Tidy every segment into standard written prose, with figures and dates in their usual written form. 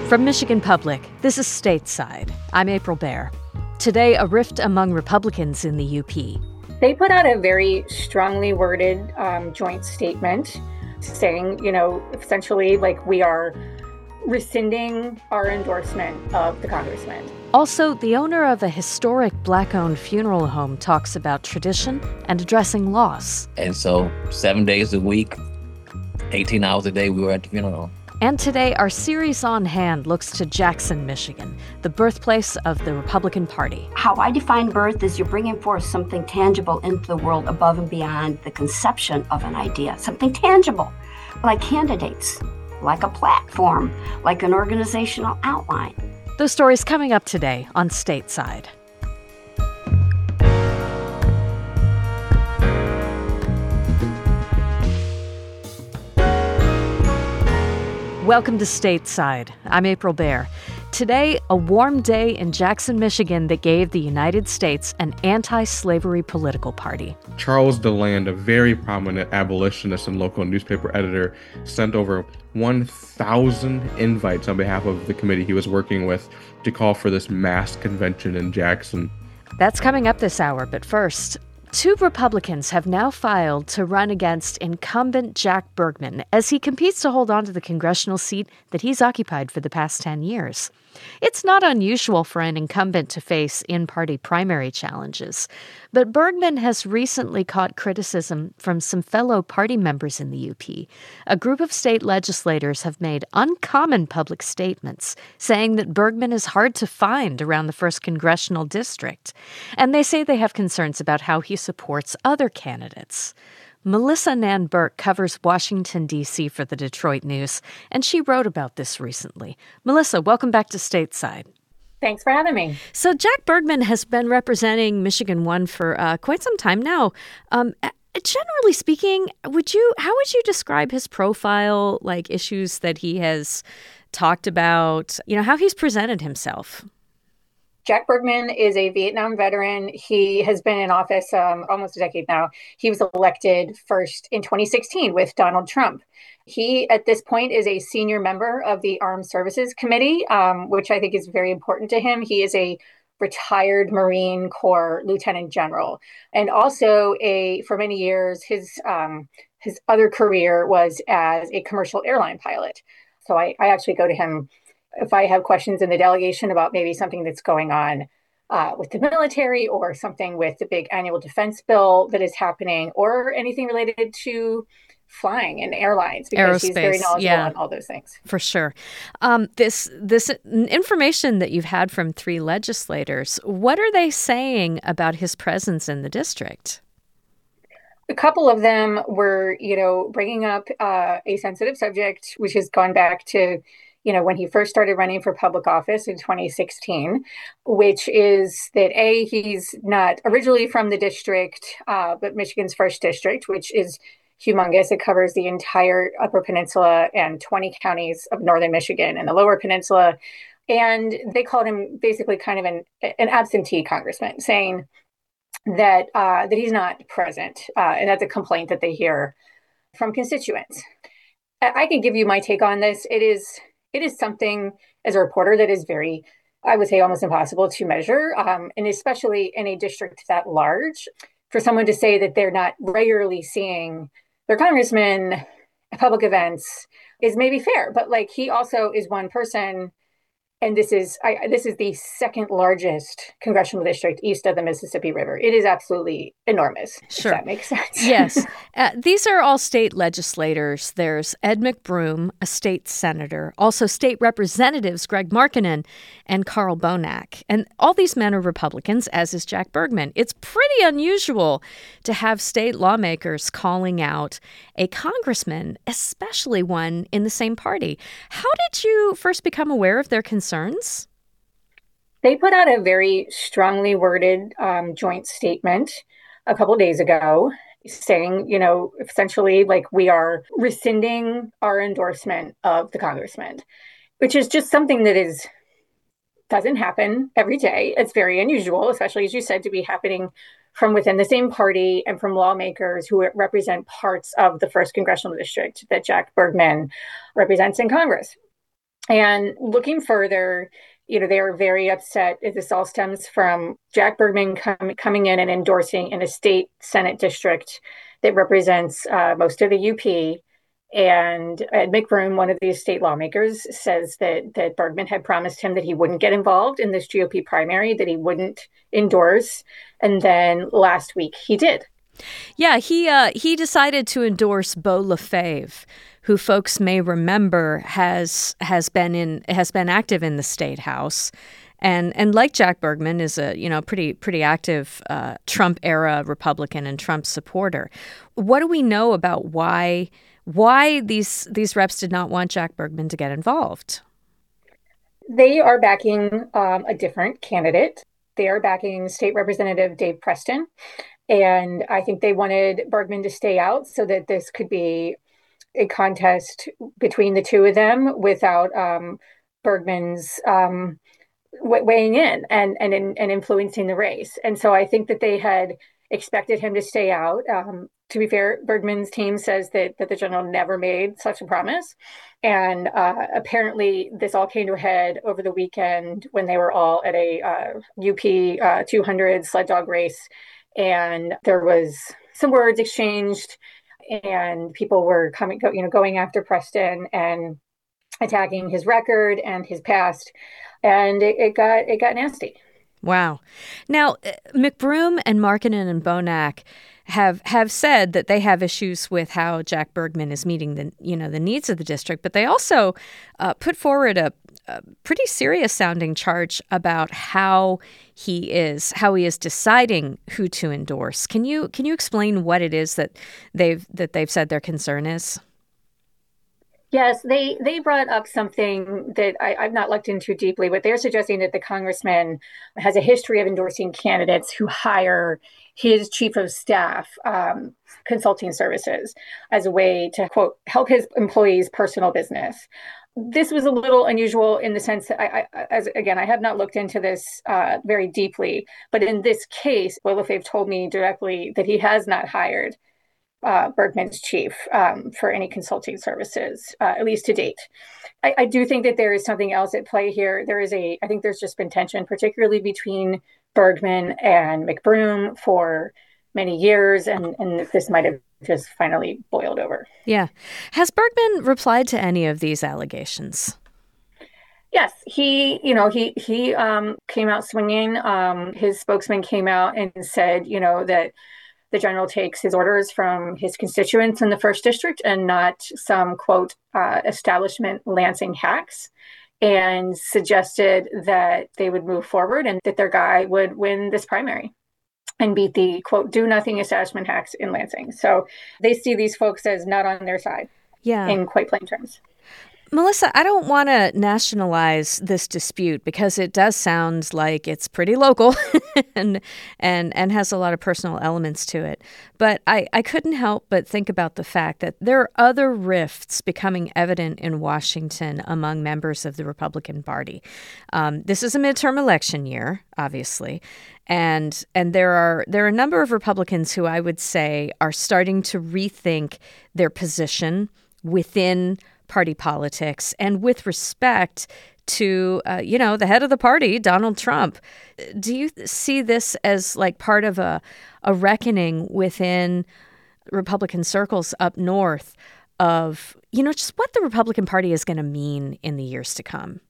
From Michigan Public, this is Stateside. I'm April Baer. Today, a rift among Republicans in the UP. They put out a very strongly worded joint statement saying, essentially, we are rescinding our endorsement of the congressman. Also, the owner of a historic Black-owned funeral home talks about tradition and addressing loss. And so 7 days a week, 18 hours a day, we were at the funeral. And today, our series on hand looks to Jackson, Michigan, the birthplace of the Republican Party. How I define birth is you're bringing forth something tangible into the world above and beyond the conception of an idea, something tangible, like candidates, like a platform, like an organizational outline. Those stories coming up today on Stateside. Welcome to Stateside. I'm April Baer. Today, a warm day in Jackson, Michigan that gave the United States an anti-slavery political party. Charles DeLand, a very prominent abolitionist and local newspaper editor, sent over 1,000 invites on behalf of the committee he was working with to call for this mass convention in Jackson. That's coming up this hour, but first, two Republicans have now filed to run against incumbent Jack Bergman as he competes to hold on to the congressional seat that he's occupied for the past 10 years. It's not unusual for an incumbent to face in-party primary challenges, but Bergman has recently caught criticism from some fellow party members in the UP. A group of state legislators have made uncommon public statements saying that Bergman is hard to find around the 1st Congressional District, and they say they have concerns about how he supports other candidates. Melissa Nan Burke covers Washington, D.C. for the Detroit News, and she wrote about this recently. Melissa, welcome back to Stateside. Thanks for having me. So Jack Bergman has been representing Michigan 1 for quite some time now. Generally speaking, how would you describe his profile, like issues that he has talked about, how he's presented himself? Jack Bergman is a Vietnam veteran. He has been in office almost a decade now. He was elected first in 2016 with Donald Trump. He, at this point, is a senior member of the Armed Services Committee, which I think is very important to him. He is a retired Marine Corps lieutenant general. And also, for many years, his other career was as a commercial airline pilot. So I actually go to him if I have questions in the delegation about maybe something that's going on with the military or something with the big annual defense bill that is happening or anything related to flying and airlines, because he's very knowledgeable on all those things. For sure. This information that you've had from 3 legislators, what are they saying about his presence in the district? A couple of them were, bringing up a sensitive subject, which has gone back to when he first started running for public office in 2016, which is that he's not originally from the district, but Michigan's 1st district, which is humongous. It covers the entire Upper Peninsula and 20 counties of northern Michigan and the Lower Peninsula. And they called him basically kind of an absentee congressman, saying that he's not present. And that's a complaint that they hear from constituents. I can give you my take on this. It is something, as a reporter, that is very, I would say, almost impossible to measure, and especially in a district that large. For someone to say that they're not regularly seeing their congressman at public events is maybe fair, but he also is one person. And this is the 2nd largest congressional district east of the Mississippi River. It is absolutely enormous, Sure. If that makes sense. Yes. These are all state legislators. There's Ed McBroom, a state senator, also state representatives Greg Markinen and Carl Bonack. And all these men are Republicans, as is Jack Bergman. It's pretty unusual to have state lawmakers calling out a congressman, especially one in the same party. How did you first become aware of their concerns? They put out a very strongly worded joint statement a couple of days ago saying, essentially, we are rescinding our endorsement of the congressman, which is just something that doesn't happen every day. It's very unusual, especially, as you said, to be happening from within the same party and from lawmakers who represent parts of the 1st Congressional District that Jack Bergman represents in Congress. And looking further, they are very upset. This all stems from Jack Bergman coming in and endorsing in a state Senate district that represents most of the UP. And Ed McBroom, one of these state lawmakers, says that Bergman had promised him that he wouldn't get involved in this GOP primary, that he wouldn't endorse. And then last week he did. Yeah, he decided to endorse Beau Lefebvre, who folks may remember has been active in the state house, and like Jack Bergman is a pretty active Trump era Republican and Trump supporter. What do we know about why these reps did not want Jack Bergman to get involved? They are backing a different candidate. They are backing State Representative Dave Preston. And I think they wanted Bergman to stay out so that this could be a contest between the two of them without Bergman's weighing in and influencing the race. And so I think that they had expected him to stay out. To be fair, Bergman's team says that the general never made such a promise. And apparently this all came to a head over the weekend when they were all at a UP 200 sled dog race. And there was some words exchanged, and people were going after Preston and attacking his record and his past, and it got nasty. Wow. Now, McBroom and Markinen and Bonac have said that they have issues with how Jack Bergman is meeting the needs of the district, but they also put forward a pretty serious sounding charge about how he is deciding who to endorse. Can you explain what it is that they've said their concern is? Yes, they brought up something that I've not looked into deeply, but they're suggesting that the congressman has a history of endorsing candidates who hire his chief of staff consulting services as a way to, quote, help his employees' personal business. This was a little unusual in the sense that I have not looked into this very deeply, but in this case, Beau Lefebvre told me directly that he has not hired Bergman's chief for any consulting services, at least to date. I do think that there is something else at play here. I think there's just been tension, particularly between Bergman and McBroom for many years, and this might have just finally boiled over. Yeah. Has Bergman replied to any of these allegations? Yes, he came out swinging. His spokesman came out and said, that the general takes his orders from his constituents in the 1st District and not some, quote, establishment Lansing hacks, and suggested that they would move forward and that their guy would win this primary and beat the, quote, do-nothing establishment hacks in Lansing. So they see these folks as not on their side, in quite plain terms. Melissa, I don't want to nationalize this dispute because it does sound like it's pretty local and has a lot of personal elements to it. But I couldn't help but think about the fact that there are other rifts becoming evident in Washington among members of the Republican Party. This is a midterm election year, obviously, and there are a number of Republicans who I would say are starting to rethink their position within party politics and with respect to, the head of the party, Donald Trump. Do you see this as like part of a reckoning within Republican circles up north of, just what the Republican Party is going to mean in the years to come?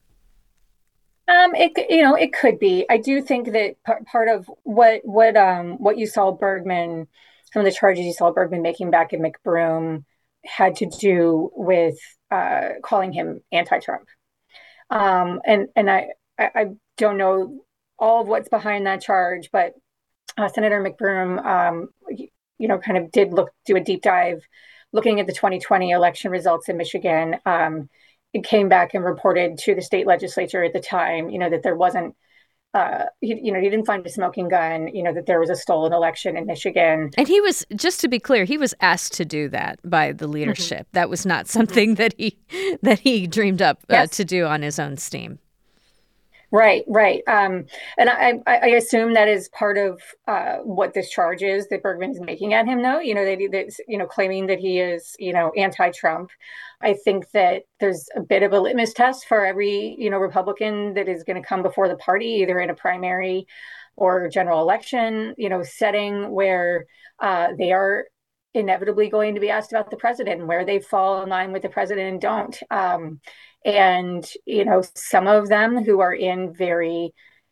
It could be. I do think that part of what you saw Bergman, some of the charges you saw Bergman making back at McBroom had to do with calling him anti-Trump. And I don't know all of what's behind that charge, but Senator McBroom, kind of did do a deep dive looking at the 2020 election results in Michigan. It came back and reported to the state legislature at the time, that there wasn't, he didn't find a smoking gun, that there was a stolen election in Michigan. And he was, just to be clear, he was asked to do that by the leadership. Mm-hmm. That was not something that he dreamed up to do on his own steam. Right, right. And I assume that is part of what this charge is that Bergman is making at him, though. Claiming that he is, anti-Trump. I think that there's a bit of a litmus test for every, Republican that is going to come before the party, either in a primary or general election, setting where they are inevitably going to be asked about the president and where they fall in line with the president and don't. And some of them who are in very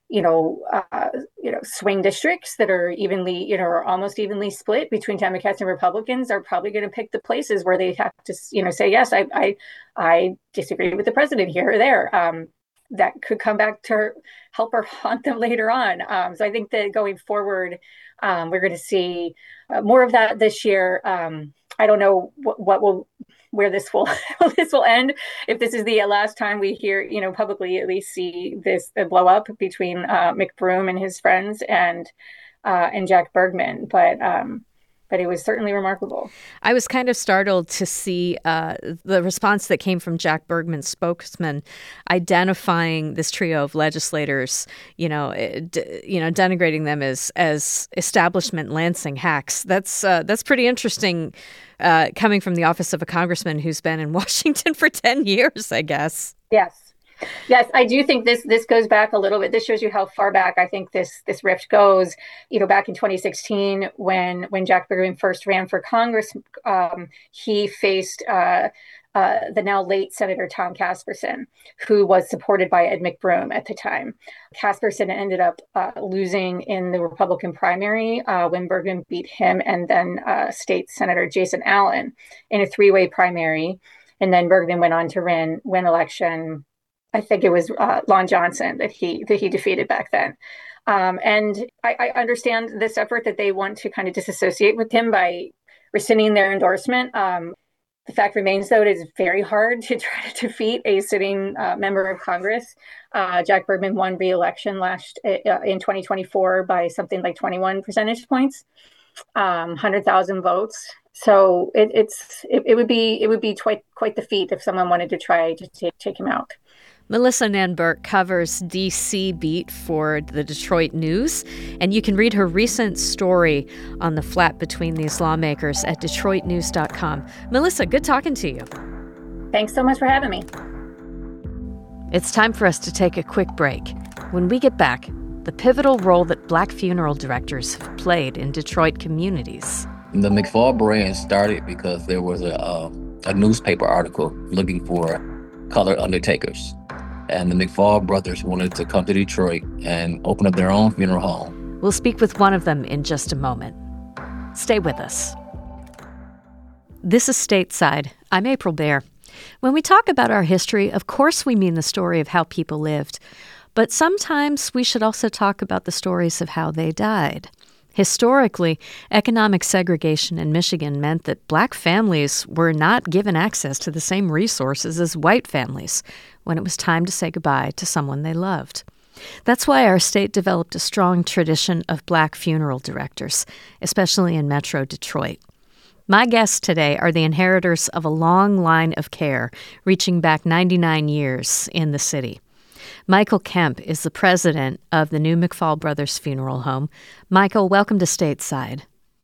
swing districts that are evenly, or almost evenly split between Democrats and Republicans are probably going to pick the places where they have to, say, yes, I disagree with the president here or there. That could come back to help or haunt them later on. So I think that going forward, we're going to see more of that this year. I don't know where this will this will end. If this is the last time we hear, publicly at least see this blow up between McBroom and his friends and Jack Bergman, but it was certainly remarkable. I was kind of startled to see the response that came from Jack Bergman's spokesman, identifying this trio of legislators, denigrating them as establishment Lansing hacks. That's pretty interesting, coming from the office of a congressman who's been in Washington for 10 years, I guess. Yes, I do think this goes back a little bit. This shows you how far back I think this rift goes. Back in 2016, when Jack Bergman first ran for Congress, he faced the now late Senator Tom Casperson, who was supported by Ed McBroom at the time. Casperson ended up losing in the Republican primary when Bergman beat him, and then State Senator Jason Allen in a three-way primary. And then Bergman went on to win election. I think it was Lon Johnson that he defeated back then. And I understand this effort that they want to kind of disassociate with him by rescinding their endorsement. The fact remains, though, it is very hard to try to defeat a sitting member of Congress. Jack Bergman won re-election in 2024 by something like 21 percentage points, 100,000 votes. So it would be quite the feat if someone wanted to try to take him out. Melissa Nan Burke covers D.C. beat for the Detroit News, and you can read her recent story on the flat between these lawmakers at DetroitNews.com. Melissa, good talking to you. Thanks so much for having me. It's time for us to take a quick break. When we get back, the pivotal role that Black funeral directors have played in Detroit communities. The McFaul brand started because there was a newspaper article looking for colored undertakers. And the McFaul brothers wanted to come to Detroit and open up their own funeral home. We'll speak with one of them in just a moment. Stay with us. This is Stateside. I'm April Baer. When we talk about our history, of course we mean the story of how people lived. But sometimes we should also talk about the stories of how they died. Historically, economic segregation in Michigan meant that Black families were not given access to the same resources as white families when it was time to say goodbye to someone they loved. That's why our state developed a strong tradition of Black funeral directors, especially in Metro Detroit. My guests today are the inheritors of a long line of care reaching back 99 years in the city. Michael Kemp is the president of the new McFaul Brothers Funeral Home. Michael, welcome to Stateside.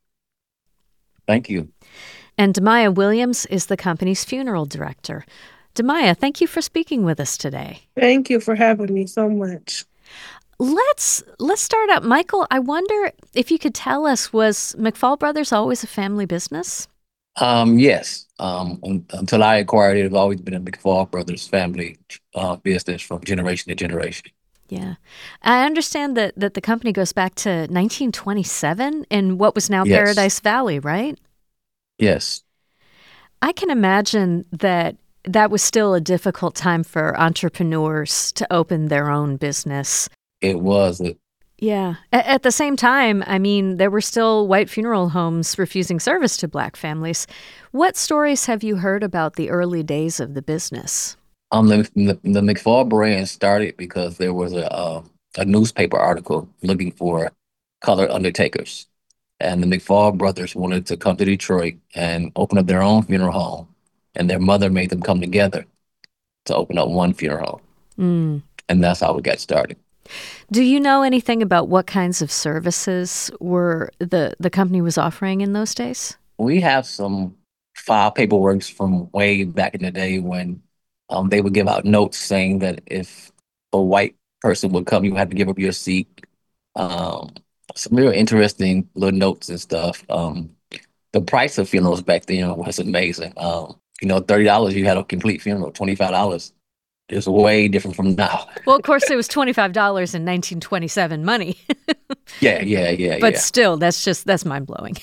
Thank you. And Demaya Williams is the company's funeral director. Demaya, thank you for speaking with us today. Thank you for having me so much. Let's start out. Michael, I wonder if you could tell us, was McFaul Brothers always a family business? Yes. Until I acquired it, it's always been a McFaul Brothers family business from generation to generation. Yeah. I understand that the company goes back to 1927 in what was now Yes. Paradise Valley, right? Yes. I can imagine that was still a difficult time for entrepreneurs to open their own business. It was. Yeah. At the same time, I mean, there were still white funeral homes refusing service to Black families. What stories have you heard about the early days of the business? The McFaul brand started because there was a newspaper article looking for colored undertakers. And the McFaul brothers wanted to come to Detroit and open up their own funeral home. And their mother made them come together to open up one funeral home. And that's how we got started. Do you know anything about what kinds of services were the company was offering in those days? We have some file paperwork from way back in the day when they would give out notes saying that if a white person would come, you had to give up your seat. Um, some real interesting little notes and stuff. The price of funerals back then was amazing. $30, you had a complete funeral. $25 is way different from now. Well, of course, it was $25 in 1927 money. Yeah. But still, that's mind-blowing.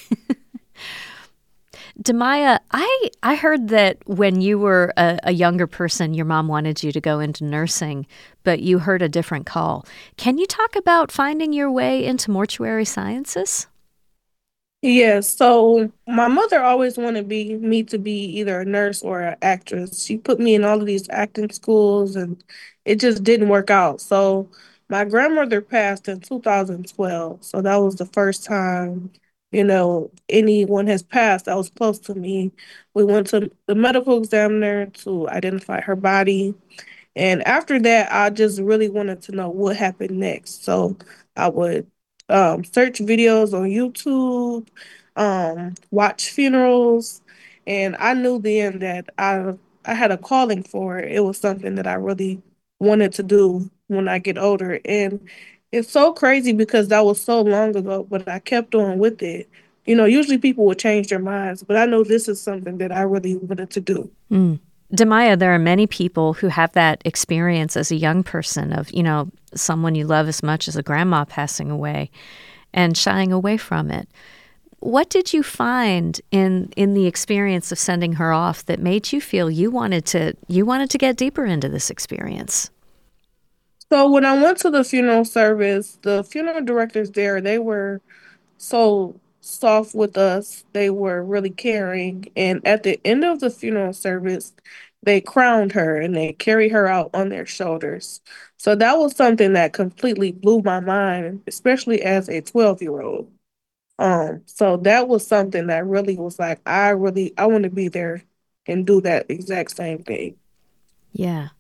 Demaya, I heard that when you were a younger person, your mom wanted you to go into nursing, but you heard a different call. Can you talk about finding your way into mortuary sciences? Yes, so my mother always wanted me to be either a nurse or an actress. She put me in all of these acting schools and it just didn't work out. So my grandmother passed in 2012. So that was the first time, anyone has passed that was close to me. We went to the medical examiner to identify her body. And after that, I just really wanted to know what happened next. So I would search videos on YouTube, watch funerals, and I knew then that I had a calling for it. It was something that I really wanted to do when I get older. And it's so crazy because that was so long ago, but I kept on with it. Usually people would change their minds, but I know this is something that I really wanted to do. Demaya, there are many people who have that experience as a young person of, someone you love as much as a grandma passing away and shying away from it. What did you find in the experience of sending her off that made you feel you wanted to get deeper into this experience? So when I went to the funeral service, the funeral directors there, they were so soft with us. They were really caring. And at the end of the funeral service, they crowned her and they carried her out on their shoulders. So that was something that completely blew my mind, especially as a 12-year-old. So that was something that really was like, I want to be there and do that exact same thing. Yeah.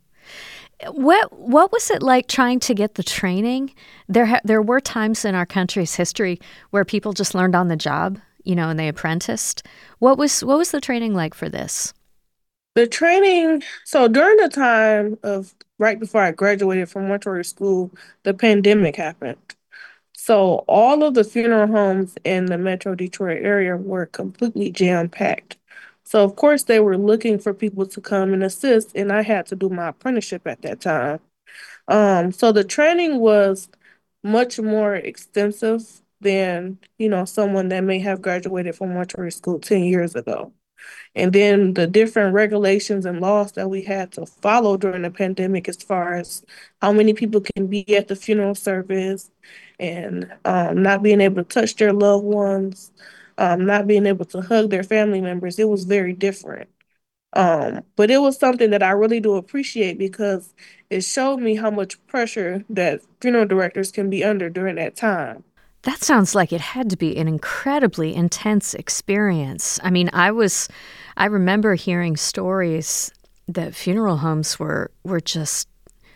What was it like trying to get the training? There were times in our country's history where people just learned on the job, and they apprenticed. What was the training like for this? The training, so during the time of right before I graduated from mortuary school, the pandemic happened. So all of the funeral homes in the Metro Detroit area were completely jam-packed. So of course they were looking for people to come and assist, and I had to do my apprenticeship at that time. So the training was much more extensive than, someone that may have graduated from mortuary school 10 years ago. And then the different regulations and laws that we had to follow during the pandemic, as far as how many people can be at the funeral service and not being able to touch their loved ones, not being able to hug their family members, it was very different. But it was something that I really do appreciate because it showed me how much pressure that funeral directors can be under during that time. That sounds like it had to be an incredibly intense experience. I mean, I remember hearing stories that funeral homes were just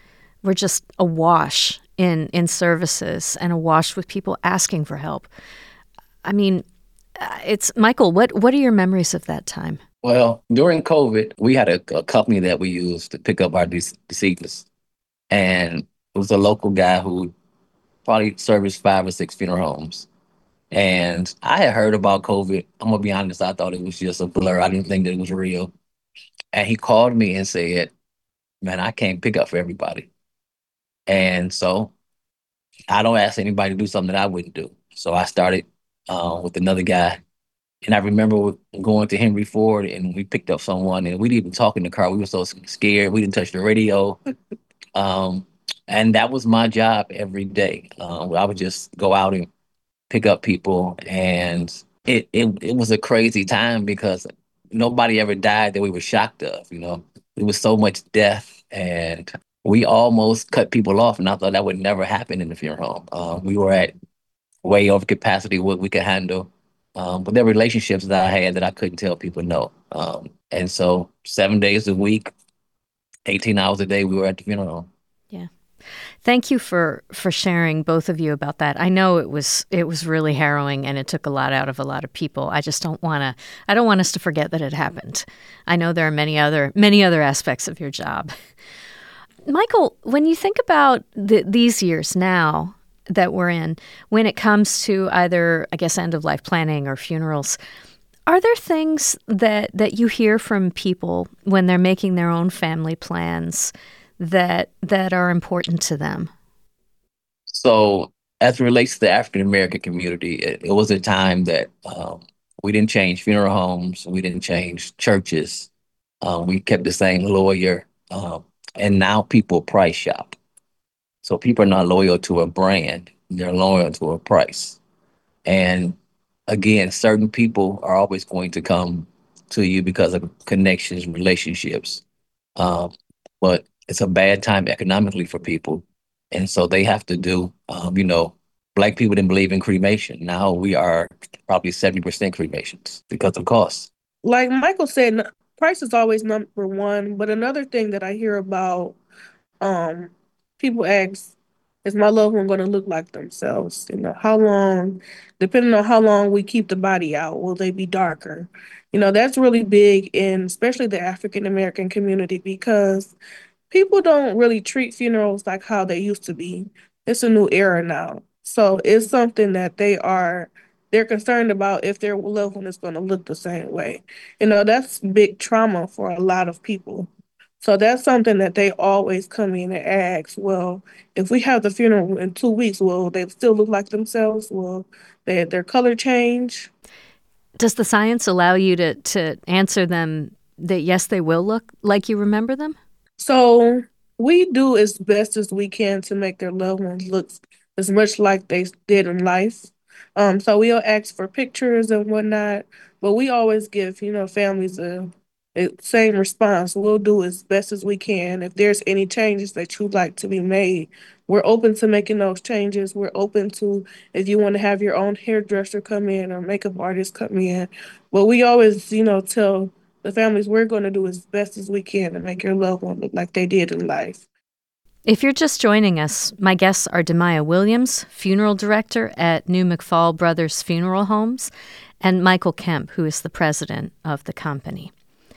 awash in services and awash with people asking for help. I mean, it's Michael. What are your memories of that time? Well, during COVID, we had a company that we used to pick up our deceased, and it was a local guy who probably serviced 5 or 6 funeral homes. And I had heard about COVID. I'm gonna be honest, I thought it was just a blur. I didn't think that it was real. And he called me and said, "Man, I can't pick up for everybody." And so I don't ask anybody to do something that I wouldn't do. So I started with another guy. And I remember going to Henry Ford and we picked up someone and we didn't even talk in the car. We were so scared. We didn't touch the radio. Um, and that was my job every day. I would just go out and pick up people. And it was a crazy time because nobody ever died that we were shocked of, There was so much death and we almost cut people off. And I thought that would never happen in the funeral home. We were at way over capacity, what we could handle. But there were relationships that I had that I couldn't tell people no. And so 7 days a week, 18 hours a day, we were at the funeral home. Yeah. Thank you for sharing, both of you, about that. I know it was really harrowing, and it took a lot out of a lot of people. I just I don't want us to forget that it happened. I know there are many other aspects of your job. Michael, when you think about these years now that we're in, when it comes to either, I guess, end of life planning or funerals, are there things that you hear from people when they're making their own family plans that are important to them? So, as it relates to the African American community, it was a time that we didn't change funeral homes, we didn't change churches, we kept the same lawyer, and now people price shop. So people are not loyal to a brand; they're loyal to a price. And again, certain people are always going to come to you because of connections, relationships. Um, but it's a bad time economically for people. And so they have to do, Black people didn't believe in cremation. Now we are probably 70% cremations because of costs. Like Michael said, price is always number one. But another thing that I hear about, um, people ask, is my loved one going to look like themselves? How long, depending on how long we keep the body out, will they be darker? That's really big in especially the African American community because people don't really treat funerals like how they used to be. It's a new era now. So it's something that they're concerned about if their loved one is going to look the same way. That's big trauma for a lot of people. So that's something that they always come in and ask, well, if we have the funeral in 2 weeks, will they still look like themselves? Will their color change? Does the science allow you to answer them that yes, they will look like you remember them? So we do as best as we can to make their loved ones look as much like they did in life. So we'll ask for pictures and whatnot, but we always give, families a same response. We'll do as best as we can. If there's any changes that you'd like to be made, we're open to making those changes. We're open to if you want to have your own hairdresser come in or makeup artist come in. But we always, tell the families we're going to do as best as we can to make your loved one look like they did in life. If you're just joining us, my guests are Demaya Williams, funeral director at New McFall Brothers Funeral Homes, and Michael Kemp, who is the president of the company.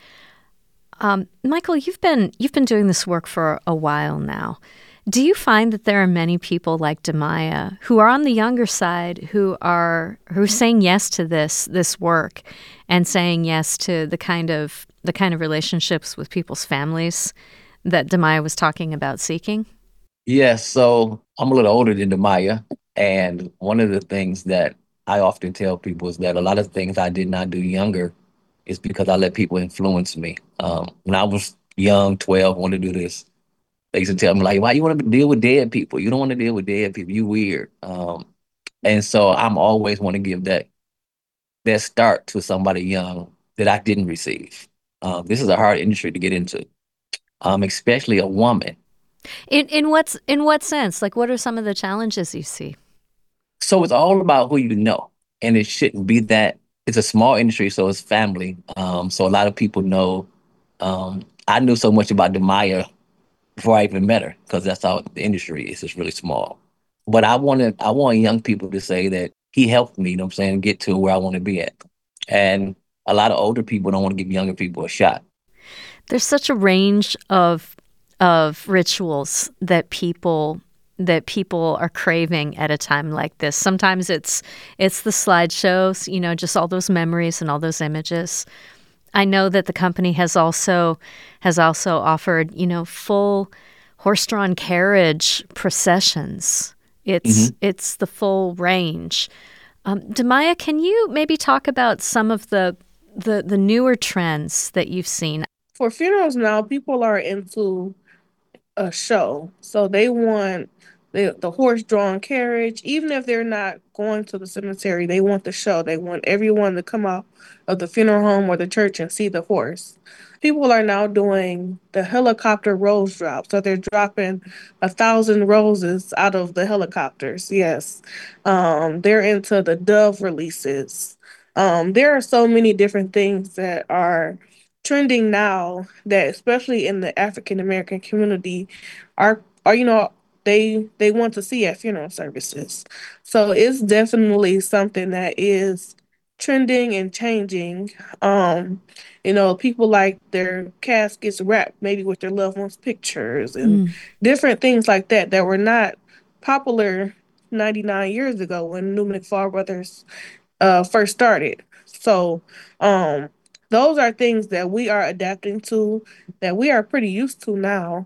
Michael, you've been doing this work for a while now. Do you find that there are many people like Demaya who are on the younger side who are saying yes to this work and saying yes to the kind of relationships with people's families that Demaya was talking about seeking? Yes, so I'm a little older than Demaya, and one of the things that I often tell people is that a lot of things I did not do younger is because I let people influence me. When I was young, 12, wanted to do this, they used to tell me like, "Why you want to deal with dead people? You don't want to deal with dead people. You weird." And so I'm always want to give that start to somebody young that I didn't receive. This is a hard industry to get into, especially a woman. In what sense? Like, what are some of the challenges you see? So it's all about who you know, and it shouldn't be that. It's a small industry, so it's family. So a lot of people know. I knew so much about Demaya before I even met her because that's how the industry is. It's really small. But I want young people to say that he helped me, you know what I'm saying, get to where I want to be at. And a lot of older people don't want to give younger people a shot. There's such a range of rituals that people are craving at a time like this. Sometimes it's the slideshows, just all those memories and all those images. I know that the company has also offered, full horse-drawn carriage processions. It's the full range. Demaya, can you maybe talk about some of the newer trends that you've seen? For funerals now, people are into a show. So they want the horse-drawn carriage. Even if they're not going to the cemetery, they want the show. They want everyone to come out of the funeral home or the church and see the horse. People are now doing the helicopter rose drop. So they're dropping 1,000 roses out of the helicopters. Yes. They're into the dove releases. There are so many different things that are trending now that especially in the African American community are they want to see at funeral services. So it's definitely something that is trending and changing. People like their caskets wrapped maybe with their loved ones' pictures and different things like that were not popular 99 years ago when New McFarland Brothers first started. So those are things that we are adapting to, that we are pretty used to now.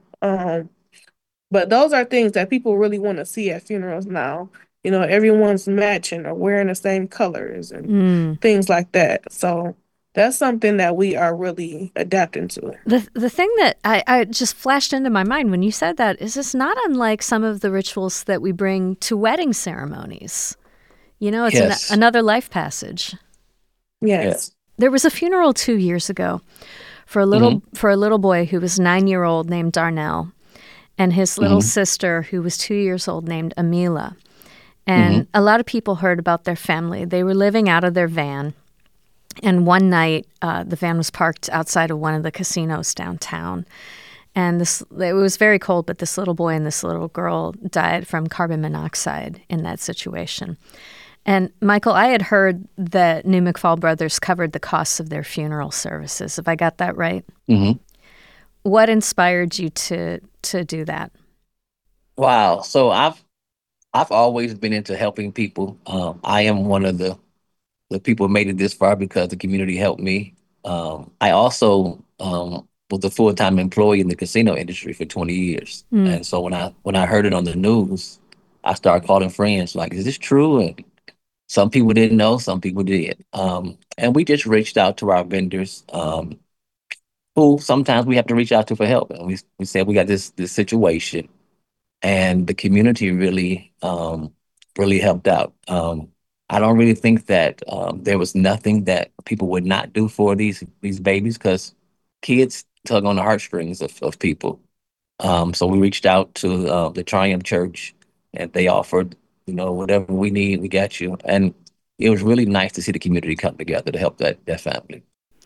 But those are things that people really want to see at funerals now. Everyone's matching or wearing the same colors and things like that. So that's something that we are really adapting to. The thing that I just flashed into my mind when you said that is it's not unlike some of the rituals that we bring to wedding ceremonies. It's Yes. another life passage. Yes. There was a funeral 2 years ago for a little boy who was 9-year-old named Darnell, and his little sister who was 2 years old named Amila. And a lot of people heard about their family. They were living out of their van, and one night the van was parked outside of one of the casinos downtown. And it was very cold, but this little boy and this little girl died from carbon monoxide in that situation. And Michael, I had heard that New McFall Brothers covered the costs of their funeral services. Have I got that right? Mm-hmm. What inspired you to do that? Wow. So I've always been into helping people. I am one of the people who made it this far because the community helped me. I also was a full-time employee in the casino industry for 20 years. And so when I heard it on the news, I started calling friends like, is this true? And some people didn't know, some people did. And we just reached out to our vendors, who sometimes we have to reach out to for help. And we said we got this situation, and the community really helped out. I don't really think that there was nothing that people would not do for these babies, because kids tug on the heartstrings of people. So we reached out to the Triumph Church, and they offered, whatever we need, we got you. And it was really nice to see the community come together to help that family.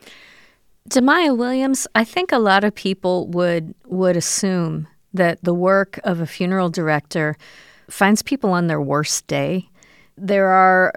Demaya Williams, I think a lot of people would assume that the work of a funeral director finds people on their worst day. There are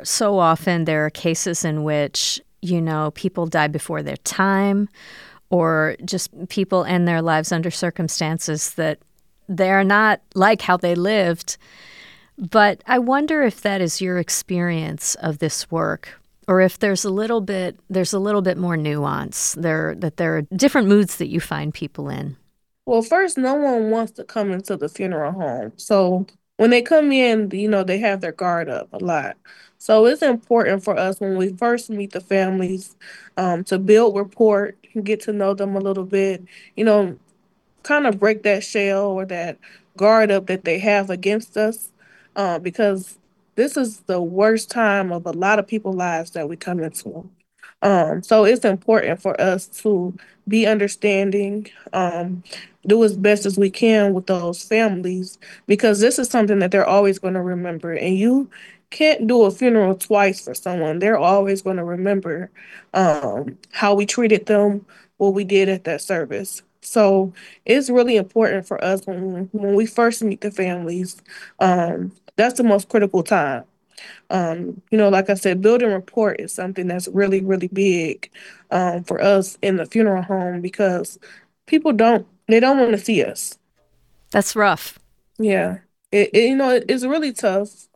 cases in which, people die before their time, or just people end their lives under circumstances that they're not like how they lived. But I wonder if that is your experience of this work, or if there's a little bit more nuance that there are different moods that you find people in. Well, first, no one wants to come into the funeral home. So when they come in, they have their guard up a lot. So it's important for us when we first meet the families, to build rapport, get to know them a little bit, kind of break that shell or that guard up that they have against us, because this is the worst time of a lot of people's lives that we come into. So it's important for us to be understanding, do as best as we can with those families, because this is something that they're always going to remember. And you can't do a funeral twice for someone. They're always going to remember how we treated them, what we did at that service. So it's really important for us when we first meet the families. That's the most critical time. Like I said, building rapport is something that's really, really big for us in the funeral home, because people don't want to see us. That's rough. Yeah. It's really tough.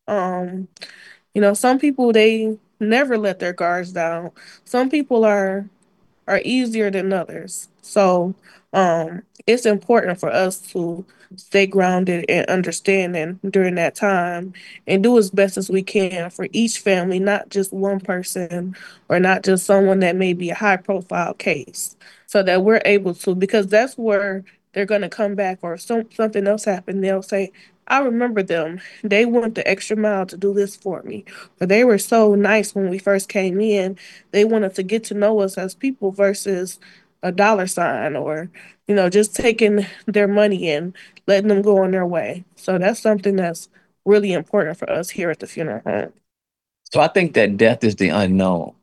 Some people, they never let their guards down. Some people are easier than others. So it's important for us to stay grounded and understanding during that time, and do as best as we can for each family, not just one person or not just someone that may be a high profile case, so that we're able to, because that's where they're going to come back, or something else happened. They'll say, I remember them. They went the extra mile to do this for me. But they were so nice when we first came in. They wanted to get to know us as people versus a dollar sign, or, just taking their money and letting them go on their way. So that's something that's really important for us here at the funeral home. So I think that death is the unknown.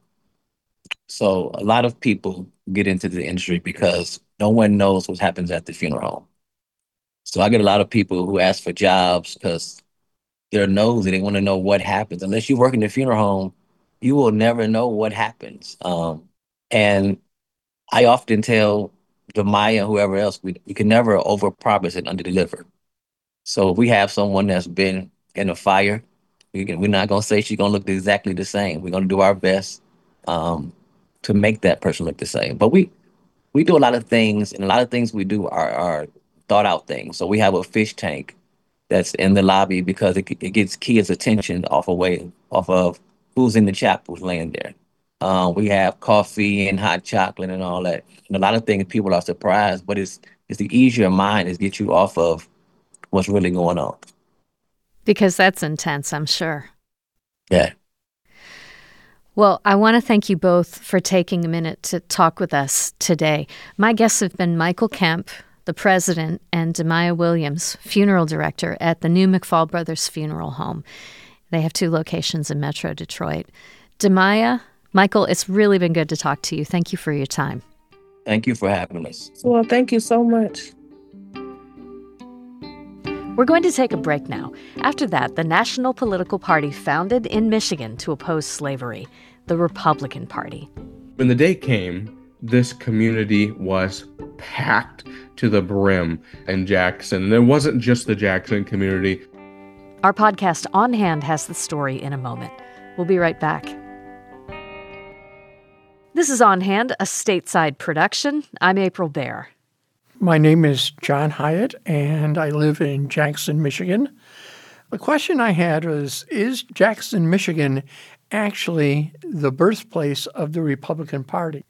So a lot of people get into the industry because no one knows what happens at the funeral home. So I get a lot of people who ask for jobs because they're nosy. They want to know what happens. Unless you work in the funeral home, you will never know what happens. And I often tell Demaya, whoever else, we can never overpromise and underdeliver. So if we have someone that's been in a fire, we're not gonna say she's gonna look exactly the same. We're gonna do our best um, to make that person look the same. But we do a lot of things, and a lot of things we do are thought out things. So we have a fish tank that's in the lobby because it gets kids' attention off of who's in the chapels laying there. We have coffee and hot chocolate and all that. And a lot of things people are surprised, but it's the easier mind is get you off of what's really going on. Because that's intense, I'm sure. Yeah. Well, I want to thank you both for taking a minute to talk with us today. My guests have been Michael Kemp, the president, and Demaya Williams, funeral director at the new McFall Brothers Funeral Home. They have 2 locations in Metro Detroit. Demaya, Michael, it's really been good to talk to you. Thank you for your time. Thank you for having us. Well, thank you so much. We're going to take a break now. After that, the national political party founded in Michigan to oppose slavery, the Republican Party. When the day came, this community was packed to the brim in Jackson. And it wasn't just the Jackson community. Our podcast On Hand has the story in a moment. We'll be right back. This is On Hand, a stateside production. I'm April Baer. My name is John Hyatt, and I live in Jackson, Michigan. The question I had was, is Jackson, Michigan actually the birthplace of the Republican Party?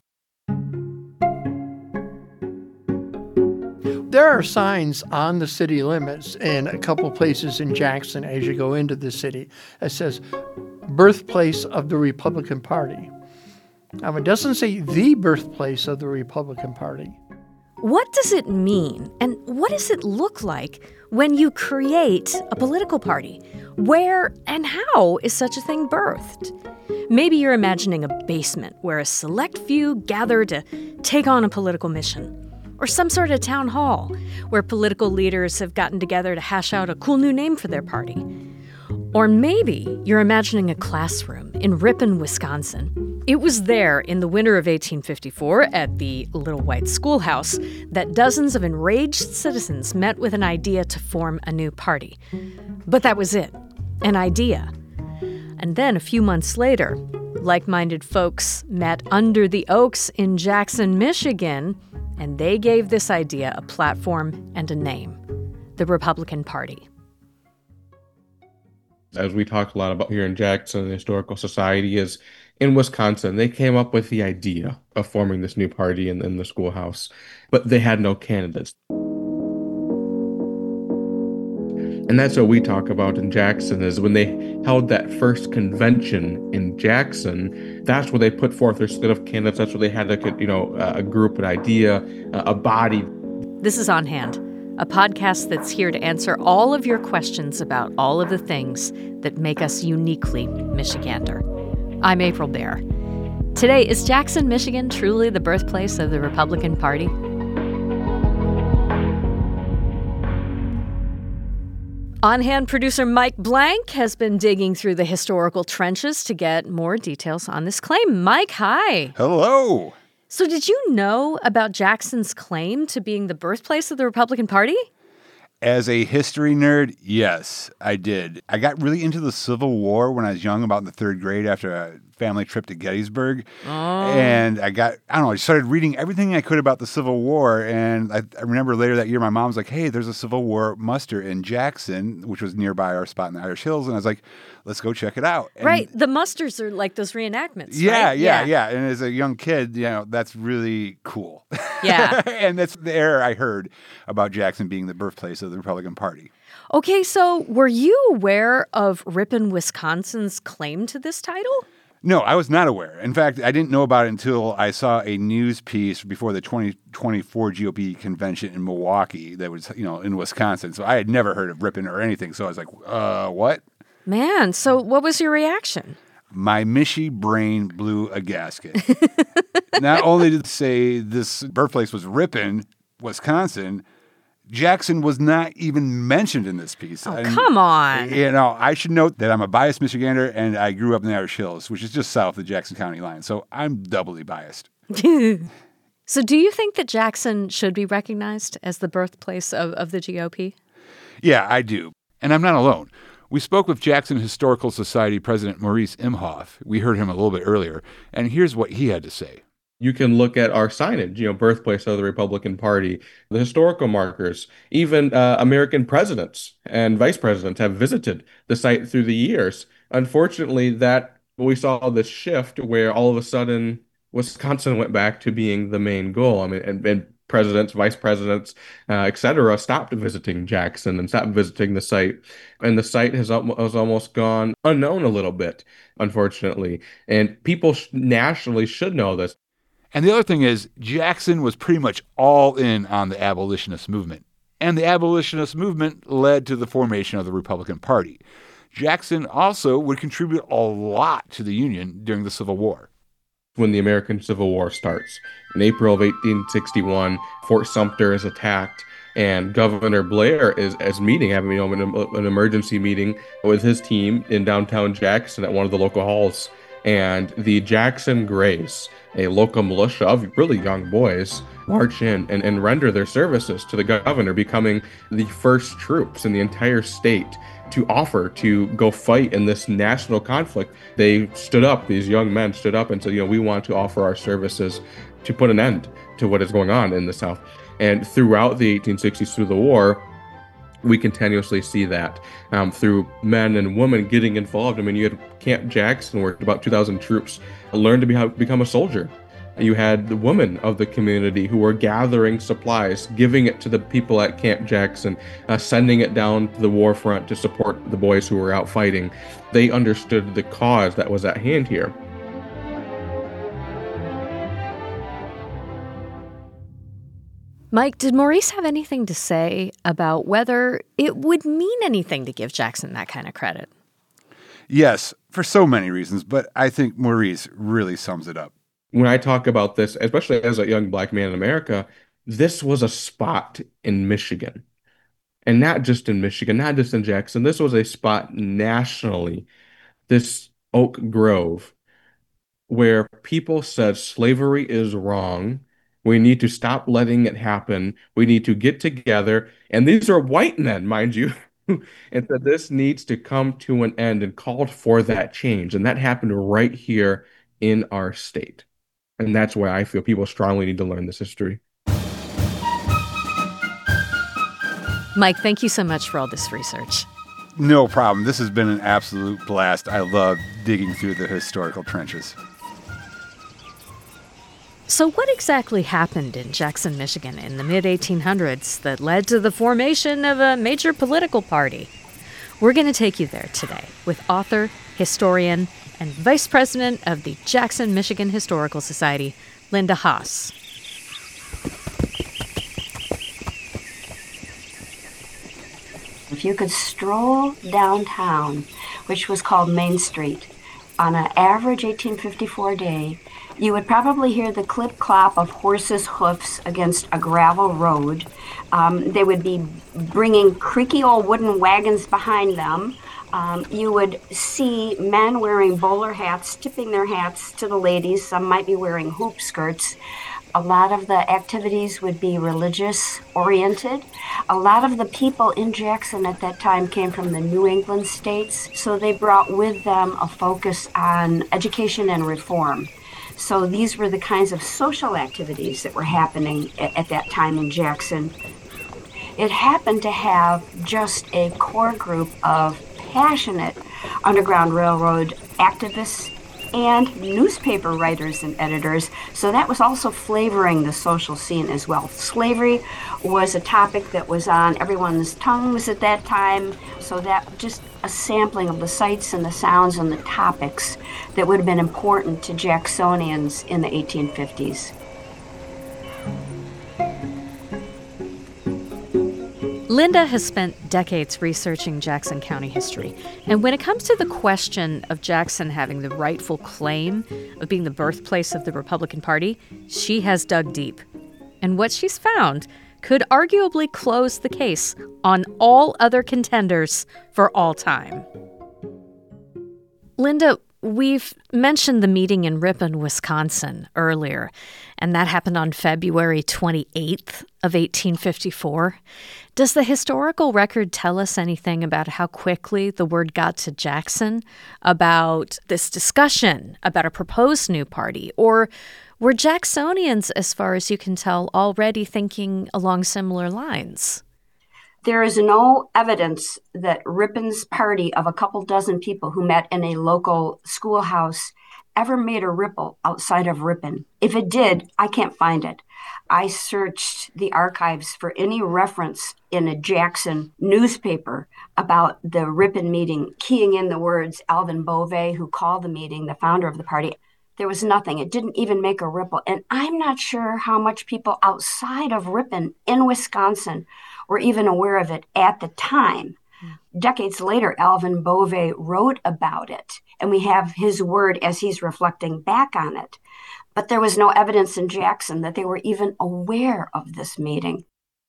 There are signs on the city limits in a couple places in Jackson as you go into the city that says, birthplace of the Republican Party. Now, it doesn't say the birthplace of the Republican Party. What does it mean, and what does it look like when you create a political party? Where and how is such a thing birthed? Maybe you're imagining a basement where a select few gather to take on a political mission. Or some sort of town hall where political leaders have gotten together to hash out a cool new name for their party. Or maybe you're imagining a classroom in Ripon, Wisconsin. It was there in the winter of 1854 at the Little White Schoolhouse that dozens of enraged citizens met with an idea to form a new party. But that was it, an idea. And then a few months later, like-minded folks met under the oaks in Jackson, Michigan, and they gave this idea a platform and a name, the Republican Party. As we talk a lot about here in Jackson, the Historical Society is in Wisconsin. They came up with the idea of forming this new party in the schoolhouse, but they had no candidates. And that's what we talk about in Jackson is when they held that first convention in Jackson, that's where they put forth their slate of candidates. That's where they had a group, an idea, a body. This is On Hand, a podcast that's here to answer all of your questions about all of the things that make us uniquely Michigander. I'm April Baer. Today, is Jackson, Michigan truly the birthplace of the Republican Party? On Hand producer Mike Blank has been digging through the historical trenches to get more details on this claim. Mike, hi. Hello. So did you know about Jackson's claim to being the birthplace of the Republican Party? As a history nerd, yes, I did. I got really into the Civil War when I was young, about in the 3rd grade after a family trip to Gettysburg. And I started reading everything I could about the Civil War. And I remember later that year, my mom was like, hey, there's a Civil War muster in Jackson, which was nearby our spot in the Irish Hills. And I was like, let's go check it out. And right. The musters are like those reenactments, yeah, right? Yeah. And as a young kid, that's really cool. Yeah. And that's the era I heard about Jackson being the birthplace of the Republican Party. Okay, so were you aware of Ripon, Wisconsin's claim to this title? No, I was not aware. In fact, I didn't know about it until I saw a news piece before the 2024 GOP convention in Milwaukee that was, in Wisconsin. So I had never heard of Ripon or anything. So I was like, what? Man, so what was your reaction? My Michie brain blew a gasket. Not only did it say this birthplace was Ripon, Wisconsin, Jackson was not even mentioned in this piece. Oh, come on. I should note that I'm a biased Michigander, and I grew up in the Irish Hills, which is just south of the Jackson County line. So I'm doubly biased. So do you think that Jackson should be recognized as the birthplace of the GOP? Yeah, I do. And I'm not alone. We spoke with Jackson Historical Society President Maurice Imhoff. We heard him a little bit earlier, and here's what he had to say. You can look at our signage, birthplace of the Republican Party, the historical markers, even American presidents and vice presidents have visited the site through the years. Unfortunately, we saw this shift where all of a sudden Wisconsin went back to being the main goal. I mean, and presidents, vice presidents, et cetera, stopped visiting Jackson and stopped visiting the site. And the site has almost gone unknown a little bit, unfortunately. And people nationally should know this. And the other thing is, Jackson was pretty much all in on the abolitionist movement. And the abolitionist movement led to the formation of the Republican Party. Jackson also would contribute a lot to the Union during the Civil War. When the American Civil War starts. In April of 1861, Fort Sumter is attacked, and Governor Blair is having an emergency meeting with his team in downtown Jackson at one of the local halls. And the Jackson Grays, a local militia of really young boys, march in and render their services to the governor, becoming the first troops in the entire state to offer to go fight in this national conflict. These young men stood up and said, we want to offer our services to put an end to what is going on in the South. And throughout the 1860s, through the war, we continuously see that through men and women getting involved. I mean, you had Camp Jackson, where about 2,000 troops learned to become a soldier. You had the women of the community who were gathering supplies, giving it to the people at Camp Jackson, sending it down to the war front to support the boys who were out fighting. They understood the cause that was at hand here. Mike, did Maurice have anything to say about whether it would mean anything to give Jackson that kind of credit? Yes, for so many reasons, but I think Maurice really sums it up. When I talk about this, especially as a young black man in America, this was a spot in Michigan. And not just in Michigan, not just in Jackson. This was a spot nationally, this Oak Grove, where people said slavery is wrong. We need to stop letting it happen. We need to get together. And these are white men, mind you. And said this needs to come to an end and called for that change. And that happened right here in our state. And that's why I feel people strongly need to learn this history. Mike, thank you so much for all this research. No problem. This has been an absolute blast. I love digging through the historical trenches. So what exactly happened in Jackson, Michigan in the mid-1800s that led to the formation of a major political party? We're going to take you there today with author, historian, and Vice President of the Jackson, Michigan Historical Society, Linda Haas. If you could stroll downtown, which was called Main Street, on an average 1854 day, you would probably hear the clip-clop of horses' hoofs against a gravel road. They would be bringing creaky old wooden wagons behind them. You would see men wearing bowler hats, tipping their hats to the ladies. Some might be wearing hoop skirts. A lot of the activities would be religious-oriented. A lot of the people in Jackson at that time came from the New England states, so they brought with them a focus on education and reform. So these were the kinds of social activities that were happening at that time in Jackson. It happened to have just a core group of passionate Underground Railroad activists and newspaper writers and editors, so that was also flavoring the social scene as well. Slavery was a topic that was on everyone's tongues at that time, so that just a sampling of the sights and the sounds and the topics that would have been important to Jacksonians in the 1850s. Linda has spent decades researching Jackson County history, and when it comes to the question of Jackson having the rightful claim of being the birthplace of the Republican Party, she has dug deep. And what she's found could arguably close the case on all other contenders for all time. Linda, we've mentioned the meeting in Ripon, Wisconsin earlier, and that happened on February 28th of 1854. Does the historical record tell us anything about how quickly the word got to Jackson about this discussion about a proposed new party? Or were Jacksonians, as far as you can tell, already thinking along similar lines? There is no evidence that Ripon's party of a couple dozen people who met in a local schoolhouse ever made a ripple outside of Ripon. If it did, I can't find it. I searched the archives for any reference in a Jackson newspaper about the Ripon meeting, keying in the words Alvin Bovee, who called the meeting, the founder of the party. There was nothing. It didn't even make a ripple. And I'm not sure how much people outside of Ripon in Wisconsin were even aware of it at the time. Decades later, Alvin Bovee wrote about it, and we have his word as he's reflecting back on it. But there was no evidence in Jackson that they were even aware of this meeting.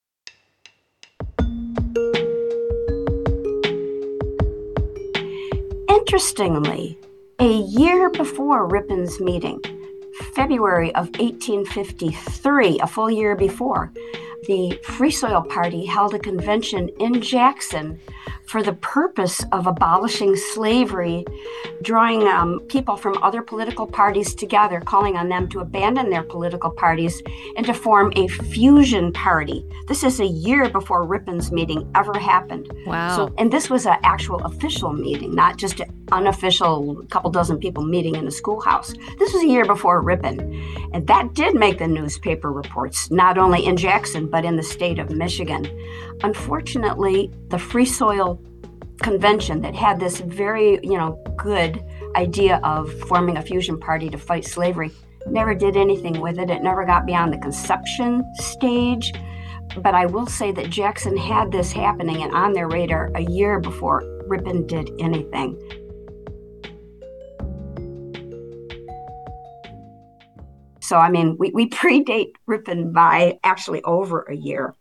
Interestingly, a year before Ripon's meeting, February of 1853, a full year before, the Free Soil Party held a convention in Jackson for the purpose of abolishing slavery, drawing people from other political parties together, calling on them to abandon their political parties and to form a fusion party. This is a year before Ripon's meeting ever happened. Wow. And this was an actual official meeting, not just an unofficial couple dozen people meeting in a schoolhouse. This was a year before Ripon. And that did make the newspaper reports, not only in Jackson, but in the state of Michigan. Unfortunately, the Free Soil Convention that had this very, good idea of forming a fusion party to fight slavery never did anything with it. It never got beyond the conception stage. But I will say that Jackson had this happening and on their radar a year before Ripon did anything. So, we predate Ripon by actually over a year.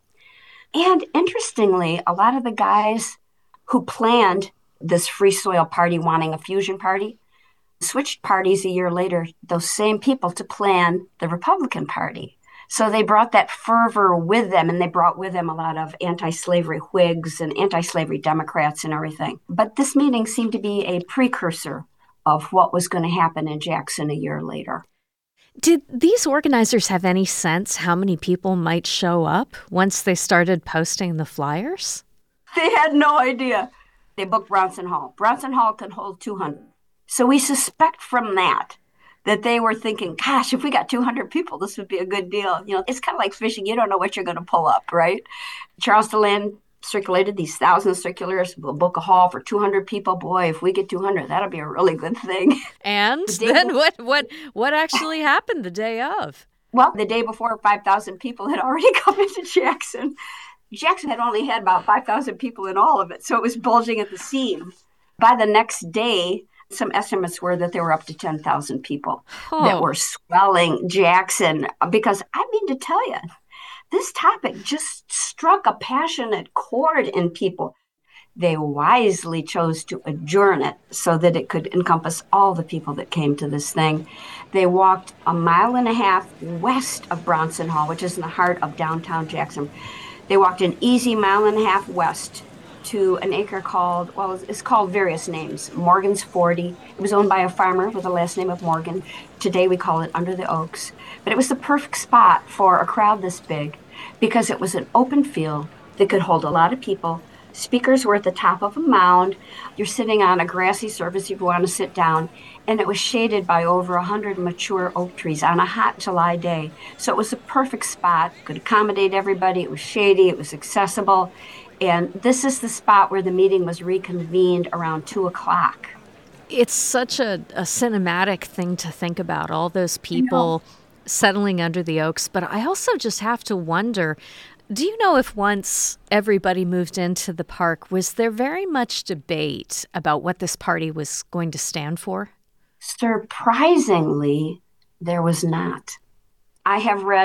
And interestingly, a lot of the guys who planned this Free Soil Party wanting a fusion party switched parties a year later, those same people, to plan the Republican Party. So they brought that fervor with them, and they brought with them a lot of anti-slavery Whigs and anti-slavery Democrats and everything. But this meeting seemed to be a precursor of what was going to happen in Jackson a year later. Did these organizers have any sense how many people might show up once they started posting the flyers? They had no idea. They booked Bronson Hall. Bronson Hall can hold 200. So we suspect from that they were thinking, gosh, if we got 200 people, this would be a good deal. It's kind of like fishing. You don't know what you're going to pull up, right? Charles DeLand circulated these 1,000 circulars. We'll book a hall for 200 people. Boy, if we get 200, that'll be a really good thing. And then what actually happened the day of? Well, the day before, 5,000 people had already come into Jackson. Jackson had only had about 5,000 people in all of it, so it was bulging at the seam. By the next day, some estimates were that there were up to 10,000 people that were swelling Jackson. Because I mean to tell you, this topic just struck a passionate chord in people. They wisely chose to adjourn it so that it could encompass all the people that came to this thing. They walked 1.5 miles west of Bronson Hall, which is in the heart of downtown Jackson. They walked an easy 1.5 miles west to an acre called, it's called various names, Morgan's 40. It was owned by a farmer with the last name of Morgan. Today we call it Under the Oaks. But it was the perfect spot for a crowd this big because it was an open field that could hold a lot of people. Speakers were at the top of a mound. You're sitting on a grassy surface if you want to sit down. And it was shaded by over 100 mature oak trees on a hot July day. So it was a perfect spot, could accommodate everybody. It was shady, it was accessible. And this is the spot where the meeting was reconvened around 2:00. It's such a cinematic thing to think about, all those people settling under the oaks. But I also just have to wonder, do you know if once everybody moved into the park, was there very much debate about what this party was going to stand for? Surprisingly, there was not. I have read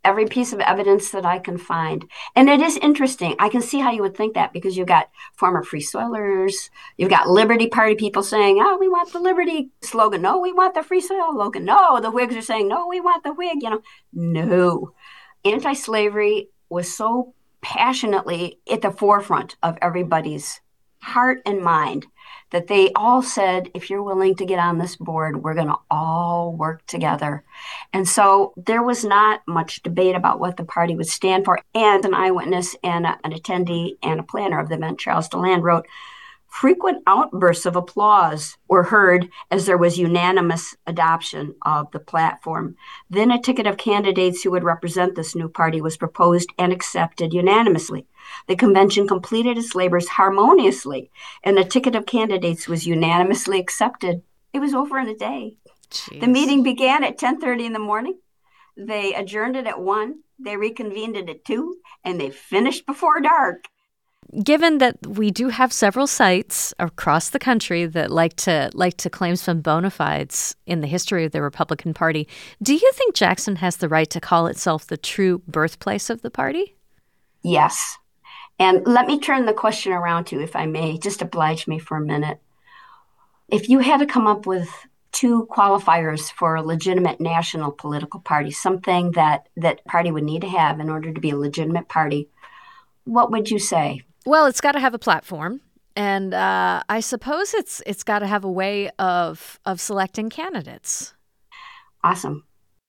every piece of evidence that I can find. And it is interesting. I can see how you would think that, because you've got former Free Soilers, you've got Liberty Party people saying, oh, we want the Liberty slogan. No, we want the Free Soil slogan. No, the Whigs are saying, no, we want the Whig. No. Anti-slavery was so passionately at the forefront of everybody's heart and mind that they all said, if you're willing to get on this board, we're going to all work together. And so there was not much debate about what the party would stand for. And an eyewitness and an attendee and a planner of the event, Charles Deland, wrote, frequent outbursts of applause were heard as there was unanimous adoption of the platform. Then a ticket of candidates who would represent this new party was proposed and accepted unanimously. The convention completed its labors harmoniously, and the ticket of candidates was unanimously accepted. It was over in a day. Jeez. The meeting began at 10:30 in the morning. They adjourned it at 1. They reconvened it at 2, and they finished before dark. Given that we do have several sites across the country that like to claim some bona fides in the history of the Republican Party, do you think Jackson has the right to call itself the true birthplace of the party? Yes. And let me turn the question around to, if I may, just oblige me for a minute. If you had to come up with 2 qualifiers for a legitimate national political party, something that party would need to have in order to be a legitimate party, what would you say? Well, it's got to have a platform, and I suppose it's got to have a way of selecting candidates. Awesome.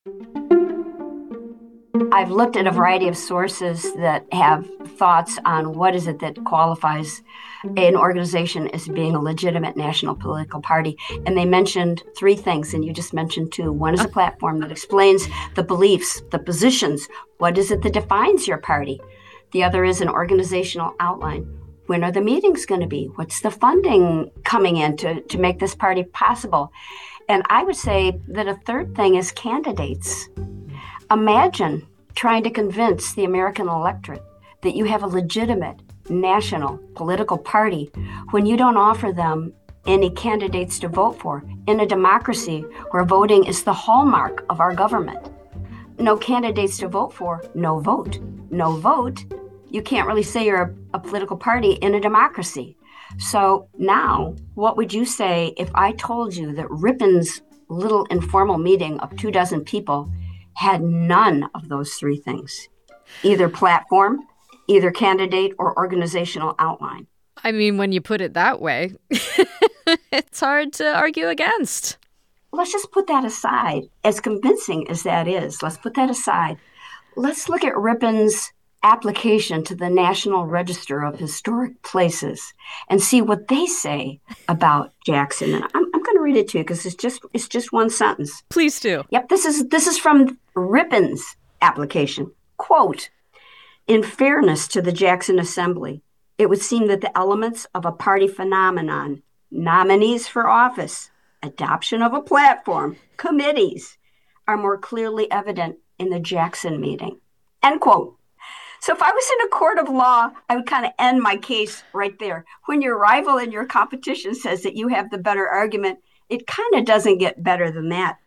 I've looked at a variety of sources that have thoughts on what is it that qualifies an organization as being a legitimate national political party. And they mentioned 3 things, and you just mentioned 2. One is a platform that explains the beliefs, the positions. What is it that defines your party? The other is an organizational outline. When are the meetings going to be? What's the funding coming in to make this party possible? And I would say that a third thing is candidates. Imagine trying to convince the American electorate that you have a legitimate national political party when you don't offer them any candidates to vote for in a democracy where voting is the hallmark of our government. No candidates to vote for, no vote. No vote, you can't really say you're a political party in a democracy. So now, what would you say if I told you that Rippon's little informal meeting of 24 people had none of those 3 things? Either platform, either candidate, or organizational outline. I mean, when you put it that way, it's hard to argue against. Let's just put that aside. As convincing as that is, let's put that aside. Let's look at Rippon's application to the National Register of Historic Places and see what they say about Jackson. And I'm going to read it to you because it's just one sentence. Please do. Yep, this is from Rippon's application. Quote, in fairness to the Jackson Assembly, it would seem that the elements of a party phenomenon, nominees for office, adoption of a platform, committees, are more clearly evident in the Jackson meeting. End quote. So if I was in a court of law, I would kind of end my case right there. When your rival in your competition says that you have the better argument, it kind of doesn't get better than that.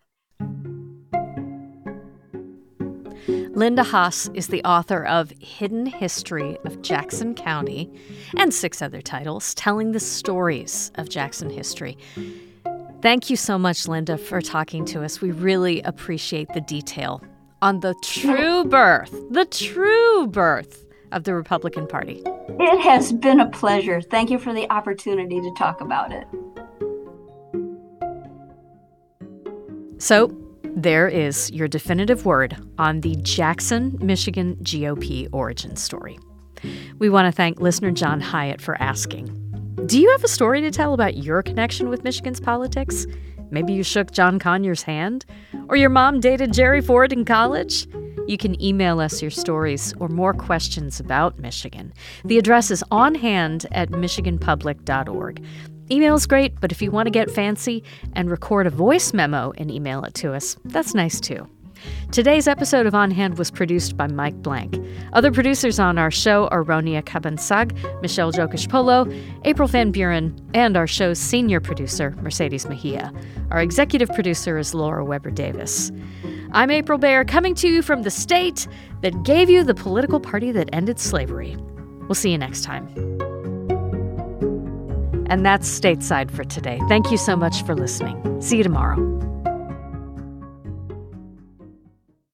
Linda Haas is the author of Hidden History of Jackson County and 6 other titles telling the stories of Jackson history. Thank you so much, Linda, for talking to us. We really appreciate the detail on the true birth of the Republican Party. It has been a pleasure. Thank you for the opportunity to talk about it. So, there is your definitive word on the Jackson, Michigan GOP origin story. We want to thank listener John Hyatt for asking. Do you have a story to tell about your connection with Michigan's politics? Maybe you shook John Conyers' hand? Or your mom dated Jerry Ford in college? You can email us your stories or more questions about Michigan. The address is onhand@michiganpublic.org. Email's great, but if you want to get fancy and record a voice memo and email it to us, that's nice too. Today's episode of On Hand was produced by Mike Blank. Other producers on our show are Ronia Kabansag, Michelle Jokish-Polo, April Van Buren, and our show's senior producer, Mercedes Mejia. Our executive producer is Laura Weber-Davis. I'm April Baer, coming to you from the state that gave you the political party that ended slavery. We'll see you next time. And that's Stateside for today. Thank you so much for listening. See you tomorrow.